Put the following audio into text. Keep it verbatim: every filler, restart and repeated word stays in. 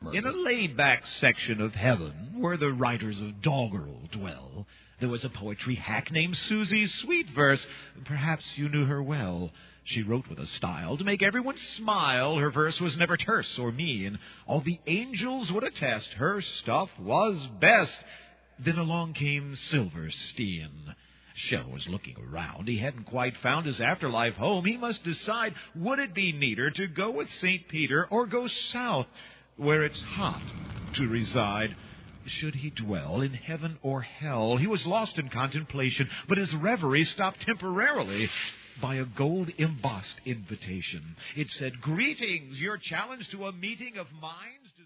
murder. In a laid-back section of heaven, where the writers of doggerel dwell, there was a poetry hack named Susie Sweetverse. Perhaps you knew her well. She wrote with a style to make everyone smile. Her verse was never terse or mean. All the angels would attest her stuff was best. Then along came Silverstein. Shell was looking around. He hadn't quite found his afterlife home. He must decide, would it be neater to go with Saint Peter or go south, where it's hot, to reside? Should he dwell in heaven or hell? He was lost in contemplation, but his reverie stopped temporarily by a gold-embossed invitation. It said, "Greetings, you're challenged to a meeting of minds."